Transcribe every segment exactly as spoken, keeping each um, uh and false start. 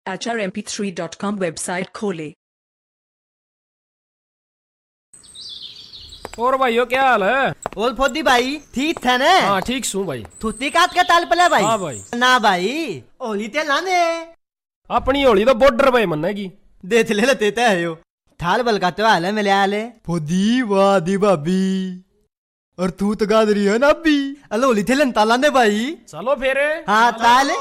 H R M P three dot com website खोले। और भाइयों क्या हाल है? बोल फोदी भाई ठीक है ना? हाँ ठीक सू भाई। थुत्ती काट के ताल पला भाई? हाँ भाई। ना भाई होली ते लाने अपनी होली तो बॉर्डर भाई मनने की देख ले लेते है यो थाल बल का तो हाल है मिले आले फोदी वादी भाभी और तू तो गादरी है ना अभी अलो होली थे लन ताला ने भाई चलो फेरे। हाँ ताले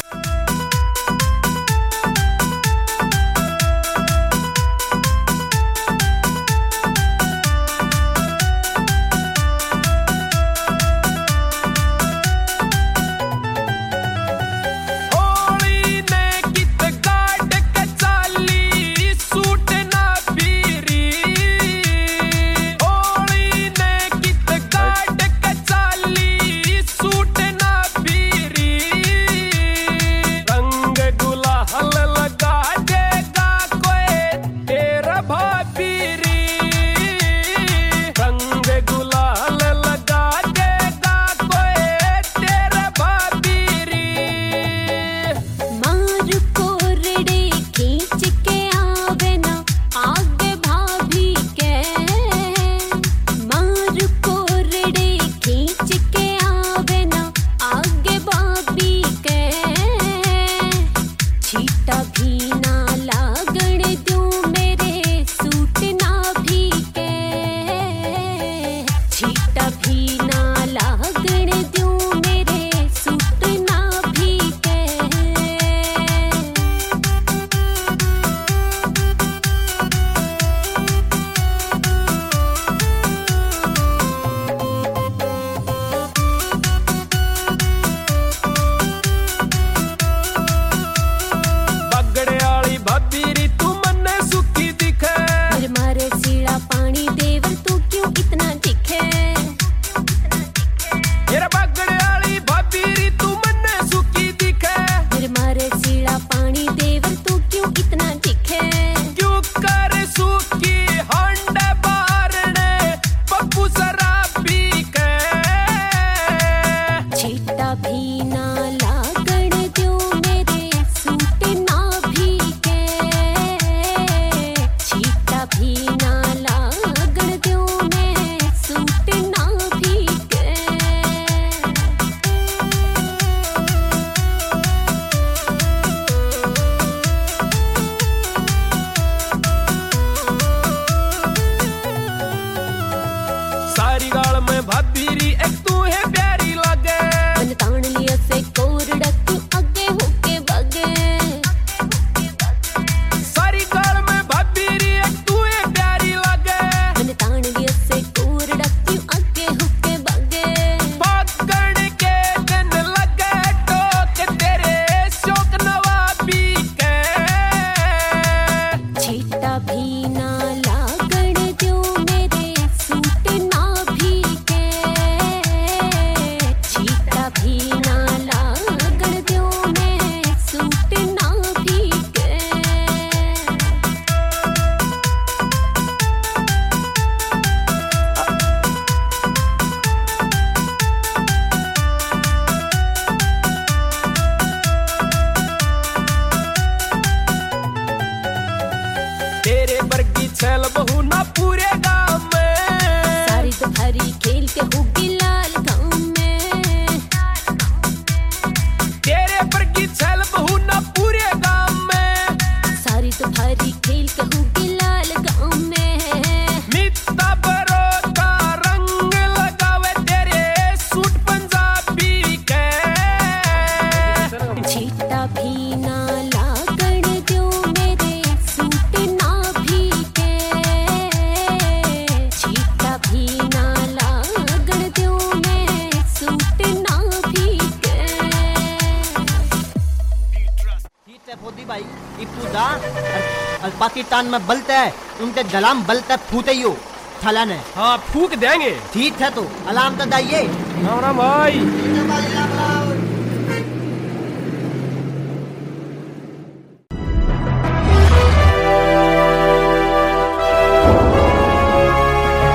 तेरे वर्गी छल बहु ना पूरे गांव में सारी तो हरी खेल के हुगी लाल गांव में तेरे वर्गी छल बहु ना पूरे गांव में सारी तो हरी खेल के हुगी लाल गांव में मित्ता बरो का रंग लगावे तेरे सूट पंजाबी के छीटा भी ना लागण दो मेरे सूट ना भी के छीटा भी ना लागण दो मेरे सूट ना भी के ठीक है फोदी भाई इपुदा और पाकिस्तान में बलता है उनके जलाम बलता है फूटे यो थलाने हाँ फूक देंगे। ठीक है तो अलार्म तो दाइए राम राम भाई।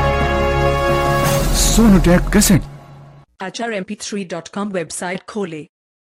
सोनू टैग कैसेट H R M P three dot com website खोले।